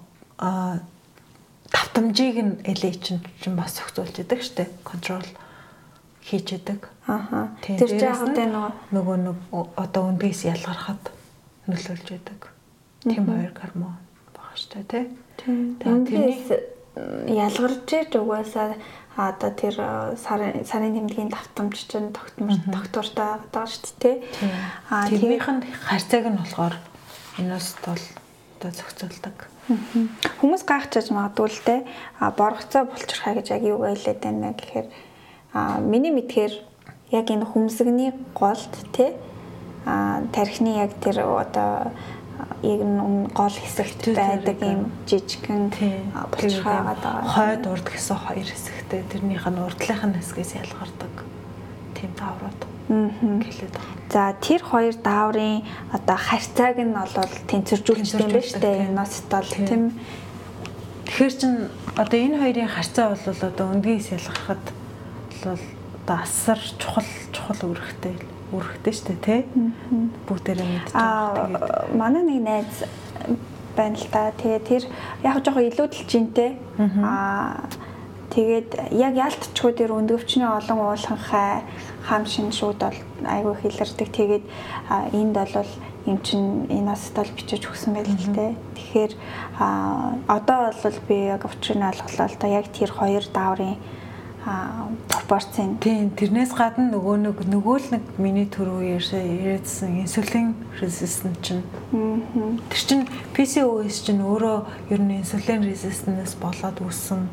давтамжийг нь эл эйч чинь бас зохицуулж идэг штэ контрол хийж идэг. Аха. Тэр жаахан нөгөө нэг одоо өндгээс ялгархад нөлөөлж идэг. Тийм хоёр гормон байгаа штэ тий. Тэрнээс ялгарч иж угаасаа одоо тэр сарын сарын тэмдгийн давтамж чинь тогтмор тогтвортой байгаа шүү дээ тий. Аа тэрнийх нь харьцааг нь болохоор иностол одоо зохицуулдаг. Хүмүүс гайхчихж магадгүй л дээ. А боргоцоо булчирхай гэж яг юу хэлээд байна гэхээр а миний мэдхээр яг энэ хүмсэгний голд тий а тархины яг тэр одоо яг н гол хэсэгт байдаг юм жижигхэн булчирхай байгаа. Хойд урд гэсэн хоёр хэсэгтэй тэрнийх нь урдлынх нь хэсгээс ялгардаг. Тийм дааврууд. Гэлээд байна. За тэр хоёр дааврын одоо харьцааг нь бол тэнцвэржүүлж юм байна шүү дээ. Иностол тийм. Тэгэхээр чин одоо энэ хоёрын харьцаа бол одоо өндгийс ялгархад бол одоо асар чухал чухал үүрэгтэй үүрэгтэй шүү дээ тий. Бүгдээрээ мэдчихэж байгаа. Аа манай нэг найз байна л та. Тэгээ тэр яг жоохон илүүдэлжинтэй. Аа тэгээд яг ялтчгүй тэр өндөвчний олон ууланхай хам шин шууд бол айгүй хилэрдэг. Тэгээд энд бол юм чин иностол бичиж өгсөн байл л те. Тэгэхээр одоо бол би яг учрыг нь олголоо л да. Яг тэр хоёр дааврын пропорцийн. Тийм тэрнээс гадна нөгөө нэг нөгөө л нэг миний түрүү ярьсан инсулин резистент чинь. Тэр чинь пи си о эс чинь өөрөө ер нь инсулин резистентнээс болоод үүссэн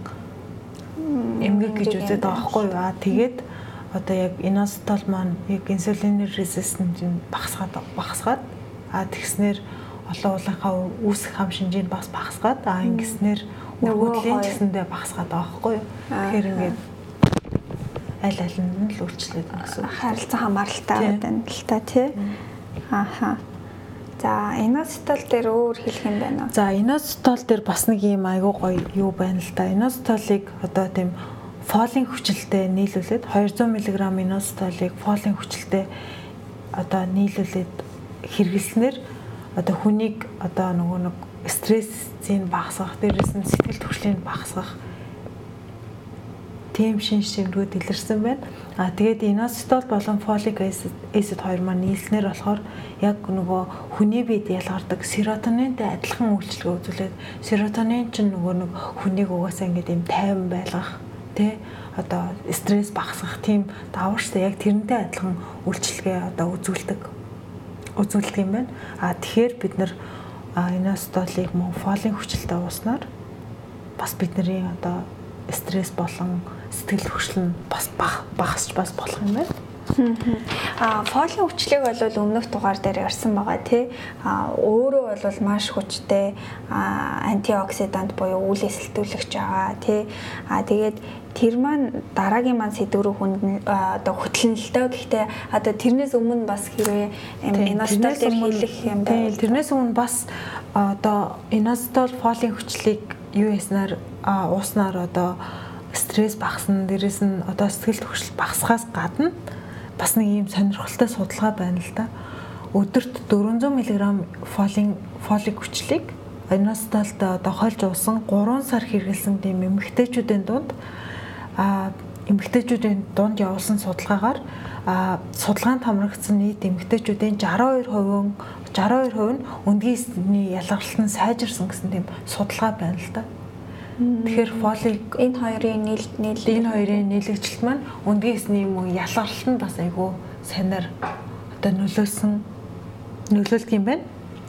эмгэг гэж үздэг байгаа байхгүй юу? Аа тэгээд одоо яг иностол маань яг инсулин резистентийг багасгаад багасгаад аа тэгснэр олон уулынхаа үүсэх хам шинжийг бас багасгаад аа ингэснэр өргөдлийн гэсэндээ багасгаад байгаа байхгүй юу? Тэгэхээр ингээд аль аль нь л үйлчлээд байна гэсэн. Харилцан хамааралтай байна л та тий. Ааха. За иностол дээр өөр хэлэх юм байна уу? За иностол дээр бас нэг юм айгүй гоё юу байна л да. Иностолыг одоо тийм фолын хүчилтэй нийлүүлээд двести миллиграмм иностолыг фолын хүчилтэй одоо нийлүүлээд хэрэглэснээр одоо хүнийг одоо нөгөө нэг стрессийг багасгах, дээрээс нь сэтгэл түгшлийн багасгах тийм шинж тэмдгүүд илэрсэн байна. А тэгээд иностол болон фолик acid хоёр маань нийлснээр болохоор яг нөгөө хүний биед ялгардаг серотонинтэй адилхан үйлчлэгээ үзүүлээд серотонин чинь нөгөө нэг хүнийг угаасаа ингээд юм тайван байлгах тий одоо стресс багасгах тийм даварчтай яг тэрнтэй адилхан үйлчлэгээ одоо үзүүлдэг үзүүлдэг юм байна. А тэгэхээр бид нар иностолыг мөн фолын хүчилтэй ууснаар бас бидний одоо стресс болон сэтгэл хөдлөл нь бас багасч бас болох юм байна. Аа фолын хүчлэг бол өмнөх дугаар дээр ярьсан байгаа тий. Аа өөрөө бол маш хүчтэй антиоксидант буюу үйл эсэлтүүлэгч байгаа тий. Аа тэгээд тэр маань дараагийн маань сэдв рүү хүнд одоо хөтлөнөлтөө гэхдээ одоо тэрнээс өмнө бас хэрвээ иностол дээр хэлэх юм байна. Тэрнээс өмнө бас одоо иностол фолын хүчлийг юу яснаар ууснаар одоо стресс багасна, дээрээс нь одоо сэтгэл түгшил багасхаас гадна бас нэг юм сонирхолтой судалгаа байна л да. Өдөрт дөрвөн зуун миллиграмм фолын фолик хүчлийг иностолд одоо хольж уусан гурван сар хэрэглэсэн тийм эмэгтэйчүүдийн дунд а эмэгтэйчүүдийн дунд явуулсан судалгаагаар а судалгаанд хамрагдсан нийт эмэгтэйчүүдийн шестьдесят two percent шестьдесят two percent нь өндгийсний ялгаралт нь сайжирсан гэсэн тийм судалгаа байна л да. Тэгэхээр фолик энэ хоёрын нийл нийл энэ хоёрын нийлэгчлэлт маань өндгийсний юм ялгаралт нь бас айгүй санаар одоо нөлөөсөн нөлөөлдөг юм байна.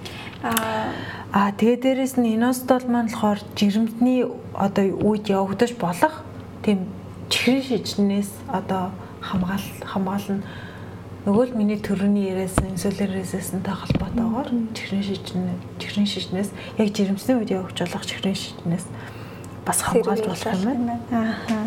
Аа Аа тэгээ дээрэс нь иностол маань болохоор жирэмтний одоо үед явагдаж болох тийм чихрийн шижнээс одоо хамгаал хамгаална. Нөгөө л миний төрөний яриасан инсулин резистенттэй холбоотойгоор чихрийн шижнэ чихрийн шижнээс яг жирэмсний үед явагдаж болох чихрийн шижнээс бас хамгаалж болох юм байна. Аа.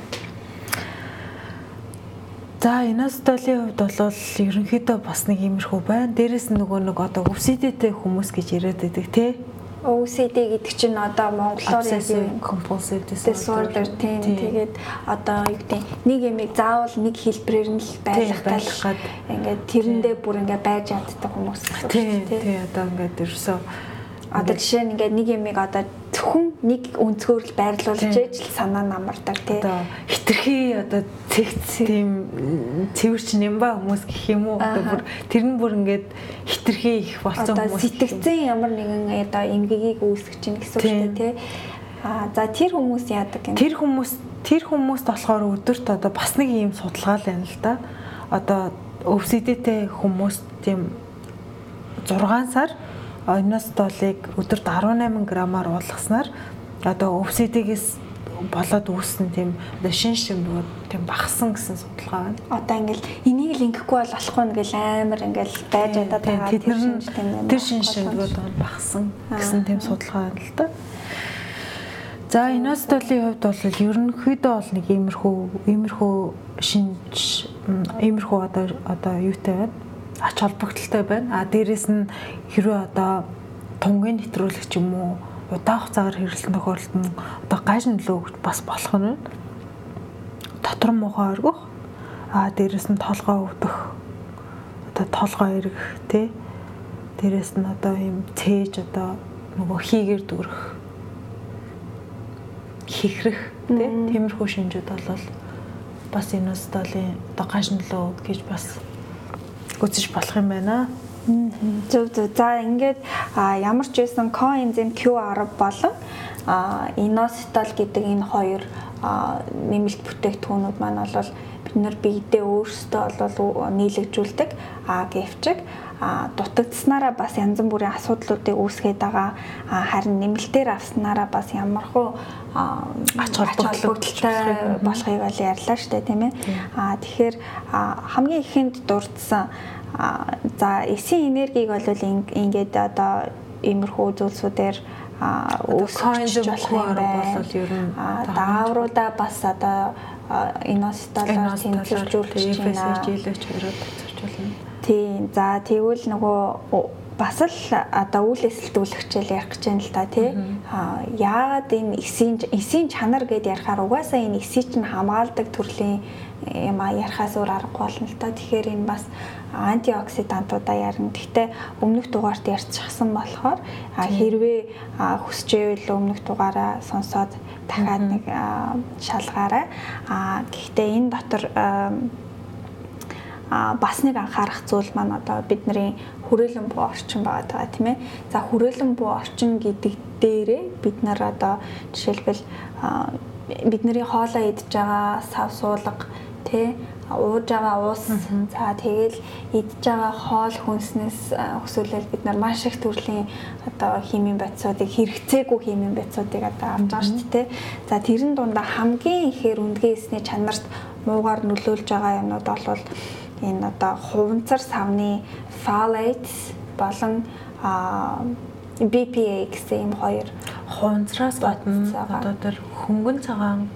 За иностолын хувьд бол ерөнхийдөө бас нэг иймэрхүү байна. Дээрэс нь нөгөө нэг одоо өвсидэтэй хүмүүс гэж яриад байдаг тий. о си ди гэдэг чинь одоо монголоор Obsessive compulsive disorder тийм тэгээд одоо юу гэдэг нэг юмыг заавал нэг хэлбэрээр нь л байлгахад ингээд тэрэндээ бүр ингээд байж чаддаг хүмүүс тийм тий одоо ингээд ерөөсөө одоо жишээ нь ингээд нэг юмыг одоо зөвхөн нэг өнцгөр л байрлуулж ээж л санаа намардаг тий одоо хитрхи одоо цэгц тийм цэвэрч нэмба хүмүүс гэх юм уу одоо бүр тэр нь бүр ингээд хитрхи их болсон хүмүүс сэтгцэн ямар нэгэн одоо эмгэгийг үүсгэж чинь гэсэн үг шүү дээ тий а за тэр хүмүүс яадаг юм тэр хүмүүс тэр хүмүүст болохоор өдөрт одоо бас нэг юм судалгаа л байна л да одоо өвсидэтэй хүмүүс тийм зургаан сар иностолыг өдөрт арван найман граммаар уулгаснаар одоо өвсидэгээс болоод үүссэн тийм одоо шин шин бод тийм багсан гэсэн судалгаа байна. Одоо ингээл энийг л ингэхгүй бол болохгүй нэгэл амар ингээл байж удаад байгаа тэр шин тийм тэр шин шин бод багсан гэсэн тийм судалгаа байна л да. За иностолын хувьд бол ерөнхийдөө бол нэг иймэрхүү иймэрхүү шинж иймэрхүү одоо одоо юутай байна. Ач холбогдолтой байна. А дээрэс нь хэрвээ одоо тунгийн нэвтрүүлэгч юм уу удаан хугацаагаар хэрэглэсэн тохиолдолд нь одоо гаж нөлөө өгч бас болох нь байна. Дотор муухай оргих. А дээрэс нь толгой өвдөх. Одоо толгой эргэх тий. Дээрэс нь одоо юм цээж одоо нөгөө хийгээр дүрэх. Хихрэх тий. Тиймэрхүү шинжүүд бол бас иностолын одоо гаж нөлөө гэж бас үзэж болох юм байна. Зөв зөв. За ингээд ямар ч байсан коэнзим Q ten болон иностол гэдэг энэ хоёр нэмэлт бүтээгдэхүүнүүд маань бол бид нар биедээ өөрсдөө бол нийлэгжүүлдэг гэвчэг дутагдсанараа бас янз бүрийн асуудлуудыг үүсгээд байгаа харин нэмэлтээр авснараа бас ямархуу ач холбогдолтой болохыг бол ярьлаа шүү дээ тийм ээ. А тэгэхээр хамгийн ихэнд дурдсан за эсийн энергийг бол ингээд одоо иймэрхүү зүйлсүүдээр коэнзим Q ten бол ер нь даавруудаа бас одоо иностолоор тэмцэлжүүлж байна. Жилээч хоёроо тэмцэлжүүлнэ. Тийм. За тэгвэл нөгөө бас л одоо үйл эсэлтүүлэгчэл ярих гэж байна л да тий. Аа яагаад энэ эсийн эсийн чанар гэдээ ярихаар угаасаа энэ эсийг чинь хамгаалдаг төрлийн юм а ярихаас өөр аргагүй болно л да. Тэгэхээр энэ бас антиоксидантуудаа ярина. Гэхдээ өмнөх дугаарт ярьчихсан болохоор хэрвээ хүсэж байвал өмнөх дугаараа сонсоод дахиад нэг шалгаарай. Аа гэхдээ энэ дотор а бас нэг анхаарах зүйл маань одоо бидний хүрээлэн буу орчин байгаа тийм ээ. За хүрээлэн буу орчин гэдэг дээрээ бид нар одоо жишээлбэл бидний хоолоо идж байгаа сав суулга тий ууж байгаа уус за тэгэл идж байгаа хоол хүнснээс өсвөлэл бид нар маш их төрлийн одоо химийн бодисуудыг хэрэгцээгүй химийн бодисуудыг одоо авч байгаа шүү дээ. За тэрэн дундаа хамгийн ихээр үндгийн эсний чанарт муугаар нөлөөлж байгаа юмнууд бол энэ одоо хуванцар савны phthalates болон би пи эй гэсэн юм хоёр хуванцраас гадна одоо тэр хөнгөн цагаан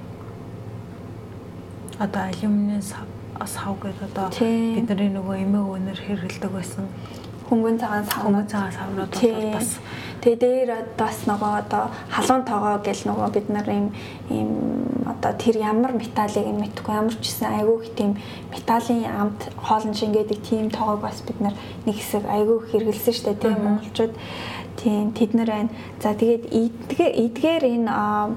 одоо алюминий сав гэдэг одоо бидний нөгөө эмээ өнөр хэрэгэлдэг байсан хөнгөн цагаан хөнгөн цагаан савнууд бол бас тэгээ дээр бас нөгөө одоо халуун тоогоо гэл нөгөө бид нар юм юм одоо тэр ямар металлыг мэдхгүй ямар ч гэсэн айгүй их тийм металлын амт хоолн шингээдэг тийм тоогоо бас бид нар нэг хэсэг айгүй хэрэгэлсэн шүү дээ тийм монголчууд тийм тэд нар байна. За тэгээд эдгээр эдгээр энэ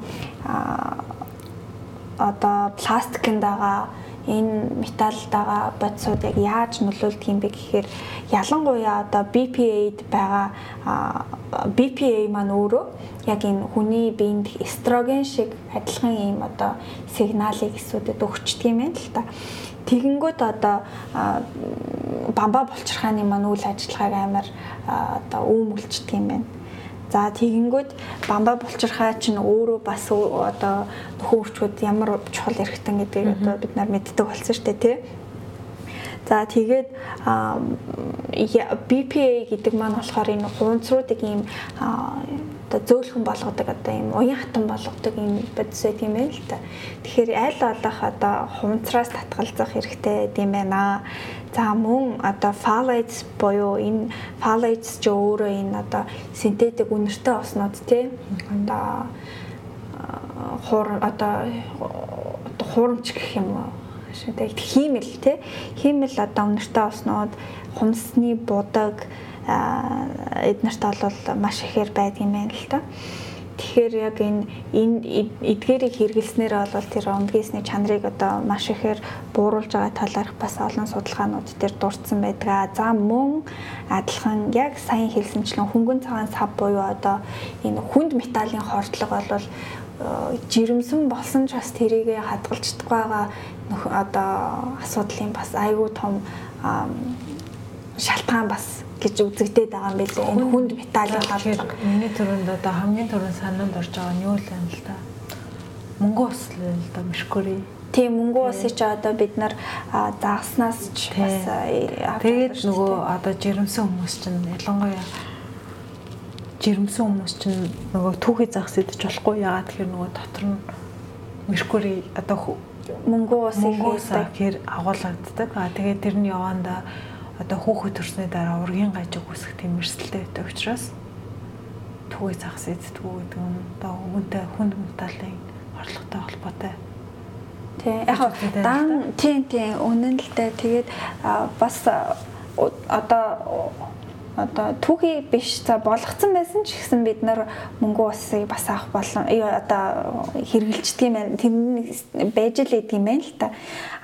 одоо пластикнд байгаа энэ металлд байгаа бодисууд яг яаж нөлөөлдөг юм бэ гэхээр ялангуяа одоо би пи эй-д байгаа би пи эй маань өөрөө яг энэ хүний биед эстроген шиг адилхан юм одоо сигналыг эсүүдэд өгчдөг юм байна л та. тэгэнгүүт одоо бамбаа булчирхааны маань үйл ажиллагааг амар одоо үүмэлждэг юм байна. За тэгэнгүүт бамбаа булчирхаа чинь өөрөө бас одоо нөхөн өвчгүүд ямар чухал эрхтэн гэдгийг одоо бид нар мэддэг болсон шүү дээ тий. За тэгээд би пи эй гэдэг маань болохоор энэ хунцруудыг ийм одоо зөөлхөн болгодог одоо ийм уян хатан болгодог ийм бодис байт юм байна л та. Тэгэхээр аль болох одоо хунцраас татгалзах хэрэгтэй гэм байна. За мөн одоо phthalates буюу энэ phthalates ч өөрөө энэ одоо синтетик үнэртэй оснууд тий. Одоо хуур одоо хуурамч гэх юм уу? Шийдэл хиймэл тий хиймэл одоо үнэртэй оснууд хумсны будаг эднэрт бол маш ихээр байдаг юм байна л та. Тэгэхээр яг энэ энэ эдгээрийг хэрэглэснээр бол тэр ундгийсний чанарыг одоо маш ихээр бууруулж байгаа талаарх бас олон судалгаанууд дээр дурдсан байдаг. За мөн адилхан яг сайн хэлсэнчлэн хөнгөн цагаан сав буюу одоо энэ хүнд металлын хордлого бол жирэмсэн болсон ч бас тэрийг хадгалж чадахгүй байгаа одоо асуудлын бас айгүй том шалтгаан бас гэж үзэгдээд байгаа юм билээ. Энэ хүнд металлын хордлого. Миний төрөнд одоо хамгийн түрүүнд санаанд орж байгаа нь юу л юм л та. Мөнгө ус л да меркури. Тийм мөнгө усыг ч одоо бид нар зааснаас ч бас тэгээд нөгөө одоо жирэмсэн хүмүүс чинь ялангуяа жирэмсэн хүмүүс чинь нөгөө түүхий загас идэж болохгүй яагаад тэгэхээр нөгөө дотор нь меркури одоо мөнгө усыг хийхээр агуулгаддаг. А тэгээд тэр нь яванда одоо хүүхэд төрсний дараа ургийн гажиг үсэх тийм эрсдэлтэй байдаг учраас түүхий загас иддэг гэдэг нь одоо өвөнтэй хүнд металлын орлоготой холбоотой. Тийм яг дан тийм тийм үнэн л дээ. Тэгээд бас одоо одоо түүхий биш за болгоцсон байсан ч гэсэн бид нар мөнгө усыг бас авах болон одоо хэрэгжилдэг юм байна. Тэр байж л идэг юм байна л та.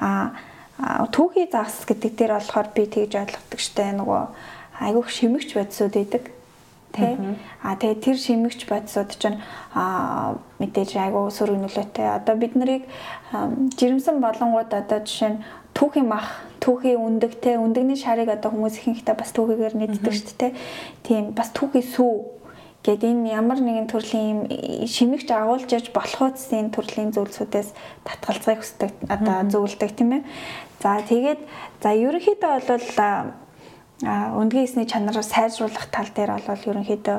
А түүхий загас гэдэг дээр болохоор би тэгж ойлгодог штэ нөгөө айгүйх шимэгч бодисууд идэг. Тэ. А тэгээ тэр шимэгч бодисууд чинь мэдээж айгүй сөрөг нөлөөтэй. Одоо бид нарыг жирэмсэн болонгууд одоо жишээ нь түүхийн мах, түүхийн өндөг те өндөгний шарыг одоо хүмүүс ихэнхдээ бас түүхийгээр нэгддэг шүү дээ. Тийм бас түүхийн сүү гэд энэ ямар нэгэн төрлийн шимэгч агуулж яж болох үсийн төрлийн зүйлсүүдээс татгалзахыг хүсдэг одоо зөвлөдөг тийм ээ. За тэгээд за ерөнхийдөө бол өндгийн эсний чанарыг сайжруулах тал дээр бол ерөнхийдөө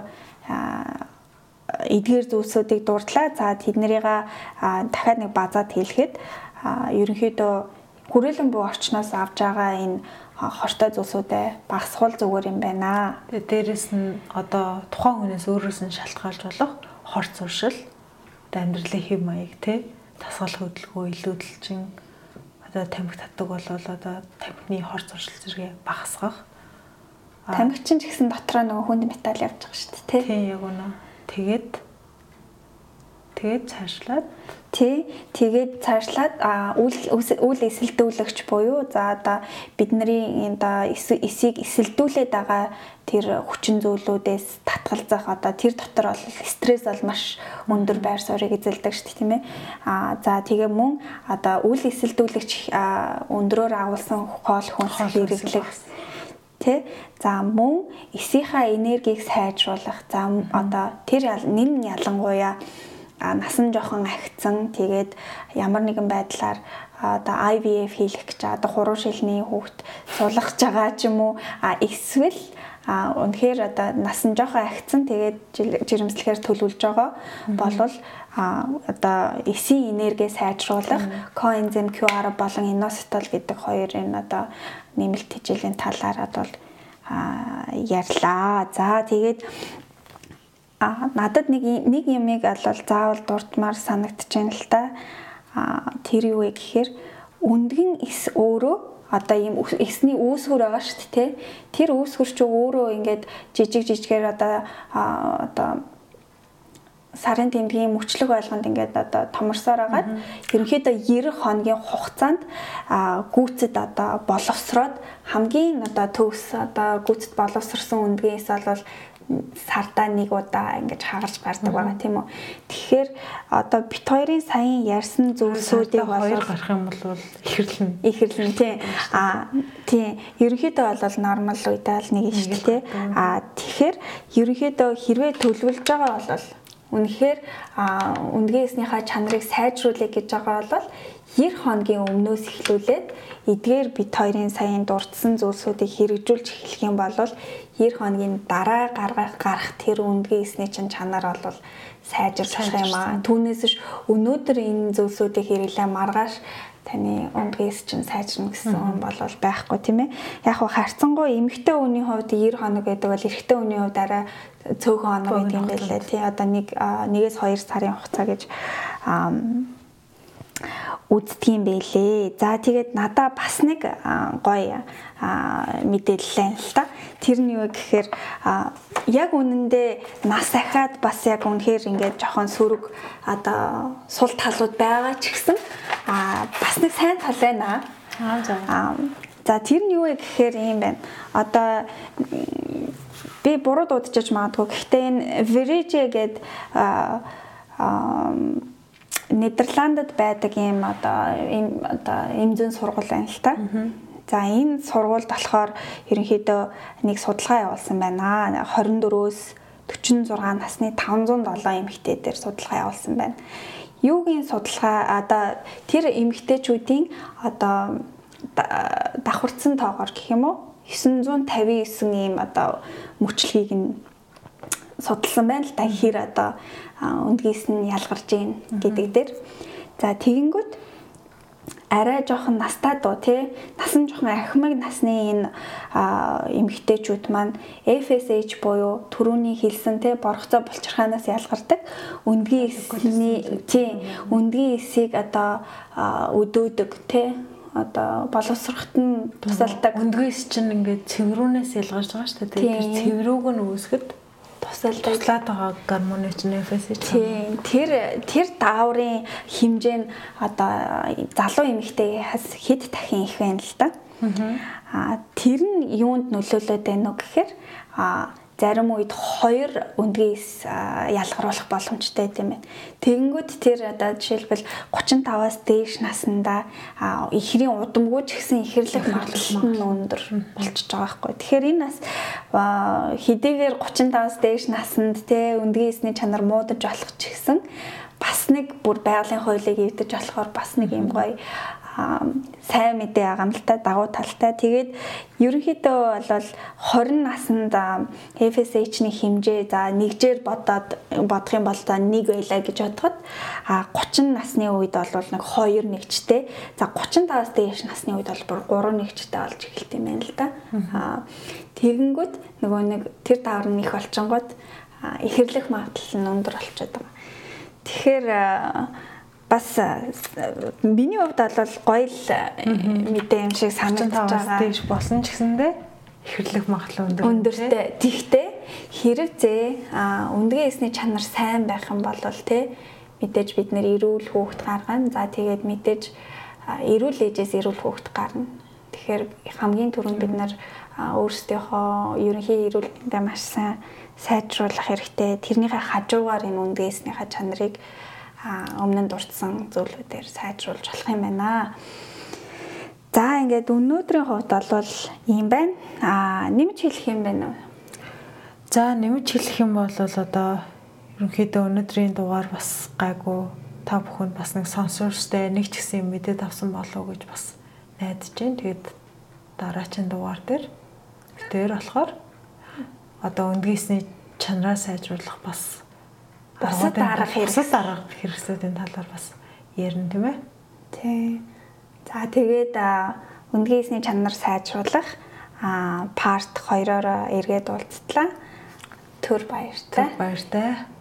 эдгээр зүйлсүүдийг дурдлаа. За тэднэрийг дахиад нэг базаад хэлэхэд ерөнхийдөө хүрээлэн буй орчноос авж байгаа энэ хортой зүйлсүүдээ багасгуул зүгээр юм байна. Тэгээ дээрэс нь одоо тухайн хүнээс өөрөөс нь шалтгаалж болох хор зуршил, амьдралын хэв маяг те тасгал хөдөлгөөн илүүдэлчин одоо тамхи татдаг бол одоо тамхины хор зуршил зэрэг багасгах. Тамхи чинь ч гэсэн дотроо нөгөө хүнд металл явж байгаа шүү дээ те. Тийм яг үнэ. Тэгээд тэгээд цаашлаад тий тэгээд цаашлаад үйл үйл эсэлдүүлэгч буюу за одоо бидний энэ эсийг эсэлдүүлээд байгаа тэр хүчин зүйлүүдээс татгалзах одоо тэр дотор бол стресс бол маш өндөр байр суурийг эзэлдэг шүү дээ тийм ээ. А за тэгээ мөн одоо үйл эсэлдүүлэгч өндрөөр агуулсан хоол хүнс хэрэглэх тий за мөн эсийнхаа энергийг сайжруулах за одоо тэр нэн ялангуяа насан жоохон агцсан тэгээд ямар нэгэн байдлаар одоо ай ви эф хийх гэж одоо хуруу шилний хүүхд суулгах гэж байгаа ч юм уу эсвэл үнэхээр одоо насан жоохон агцсан тэгээд жирэмслэхээр төлөвлөж байгаа болвол одоо эсийн энерги сайжруулах коэнзим кью ар болон иностол гэдэг хоёр энэ одоо нэмэлт хичээлийн талаар бол ярьлаа. За тэгээд а надад нэг нэг юмыг бол заавал дурдмаар санагдаж байна л та. А тэр юу вэ гэхээр өндгөн эс өөрөө одоо ийм эсний үүсгэр байгаа шүү дээ. Тэр үүсгэр чи өөрөө ингээд жижиг жижигээр одоо одоо сарын тэмдгийн мөчлөг байлганд ингээд одоо томорсоор агаад ерөнхийдөө девять хоногийн хугацаанд гүйцэд одоо боловсроод хамгийн одоо төгс одоо гүйцэд боловсрсон өндгээс бол сардаа нэг удаа ингэж хагарч гардаг байгаа тийм үү. Тэгэхээр одоо бит хоёрын саяын ярьсан зүйлсүүдийг хоёр гарах юм бол ихэрлэн. Ихэрлэн тийм. А тийм. Ерөнхийдөө бол нормал үедээ л нэг шүү дээ. А тэгэхээр ерөнхийдөө хэрвээ төлөвлөж байгаа бол үнэхээр үндгийн эснийхаа чанарыг сайжруулах гэж байгаа бол эр хоногийн өмнөөс эхлүүлээд эдгээр бит хоёрын саяын дурдсан зүйлсүүдийг хэрэгжүүлж эхлэх юм бол эр хоногийн дараа гаргах гарах тэр үндгийн эсний чинь чанар бол сайжруулах юм аа. Түүнээс ш өнөөдөр энэ зүйлсүүдийг хэрэглээ маргааш таны үндгийн эс чинь сайжрна гэсэн юм бол байхгүй тийм ээ. Яг хөө харьцангуй эмэгтэй хүний хувьд эр хоног гэдэг бол эрэгтэй хүний хувьд арай цөөхөн хоног гэдэг юм байлаа тий. Одоо нэг нэгээс хоёр сарын хугацаа гэж үздэгийм байлээ. За тэгээд надаа бас нэг гоё мэдээлэл байна л та. Тэр нь юу гэхээр яг үнэндээ нас ахаад бас яг үнэхээр ингээд жоохон сөрөг одоо сул талууд байгаа ч гэсэн бас нэг сайн тал байна. Аа за тэр нь юу вэ гэхээр юм байна. Одоо би буруу дуудчихж магадгүй. Гэхдээ энэ Verige гэдэг Нидерландд байдаг юм одоо ийм одоо эмзэн сургууль байна л та. За энэ сургуульд болохоор ерөнхийдөө нэг судалгаа явуулсан байна. хорин дөрвөөс дөрвөн зургаан насны таван зуун долоо эмэгтэй дээр судалгаа явуулсан байна. Юугийн судалгаа одоо тэр эмэгтэйчүүдийн одоо давхарцсан тоогоор гэх юм уу девять сто пятьдесят нine ийм одоо мөчлөгийг нь судалсан байна л да. Хэр одоо үндгээс нь ялгарч ийн гэдэг дээр. За тэгэнгүүт арай жоохон настай дуу тий насан жоохон ахмаг насны энэ эмэгтэйчүүд маань эф эс эйч буюу түрүүний хэлсэн тий боргоцоо булчирхаанаас ялгардаг үндгийн эсний тий үндгийн эсийг одоо өдөөдөг тий одоо боловсрохт нь тусалдаг. Үндгийн эс чинь ингээд цэврүүнээс ялгарч байгаа шүү дээ. Тэр цэврүүг нь үүсгэд тусалдаг туслаад байгаа гормоны чинь эф эс эйч. Тэр тэр дааврын хэмжээ нь одоо залуу эмэгтэйгээс хэд дахин их байна л да. Аа тэр нь юунд нөлөөлөд байна уу гэхээр а зарим үед хоёр үндгийн эс ялгаруулах боломжтой юм байна. Тэгэнгүүт тэр одоо жишээлбэл гучин таваас дээш наснда ихрийн удамгүй ч гэсэн ихэрлэх магадлал нь өндөр болчихж байгаа байхгүй. Тэгэхээр энэ нас хэдийгээр гучин таваас дээш наснд те үндгийн эсний чанар муудаж болох ч гэсэн бас нэг бүр байгалийн хуулийг эвдэж болохоор бас нэг юм гоё сайн мэдээ байгаа юм л та дагуу талтай. Тэгээд ерөнхийдөө бол хорин наснд эф эс эйч-ний хэмжээ за нэгжээр бодоод бодох юм бол за нэг байлаа гэж бодоход а гучин насны үед бол нэг хоёр нэгжтэй. За гучин таваас дээш насны үед бол бүр гурван нэгжтэй болж эхэлт юм байна л да. А тэгэнгүүт нөгөө нэг тэр давар нь их болчингууд ихэрлэх магадлал нь өндөр болчиход байгаа. Тэгэхээр бас миний хувьд бол гоё л мэдээ юм шиг санагдаж байгаа. Тийш болсон ч гэсэндээ ихэрлэх магадлал өндөр. Өндөртэй. Тэгтээ хэрэг зээ үндгийн эсний чанар сайн байх юм бол те мэдээж бид нэр эрүүл хүүхэд гаргана. За тэгээд мэдээж эрүүл ээжээс эрүүл хүүхэд гарна. Тэгэхээр хамгийн түрүүнд бид нар өөрсдийнхөө ерөнхий эрүүл мэндээ маш сайн сайжруулах хэрэгтэй. Тэрнийхээ хажуугаар энэ үндгийн эснийхээ чанарыг өмнө нь дурдсан зүйлүүдээр сайжруулж болох юм байна. За ингээд өнөөдрийн хувьд бол юм байна. Аа нэмж хэлэх юм байна уу? За нэмж хэлэх юм бол одоо ерөнхийдөө өнөөдрийн дугаар бас гайгүй та бүхэнд бас нэг сонсорстой нэг ч гэсэн мэдээд авсан болов гэж бас найдаж байна. Тэгээд дараагийн дугаар дээр тэр болохоор одоо үндгээсний чанараа сайжруулах бас бусад арга бусад арга хэрэгслүүдийн талаар бас ярина тийм ээ. Тий. За тэгээд үндгийн эсний чанар сайжруулах а парт хоёроор эргээд уулзтлаа. Түр баяртай. Баяртай.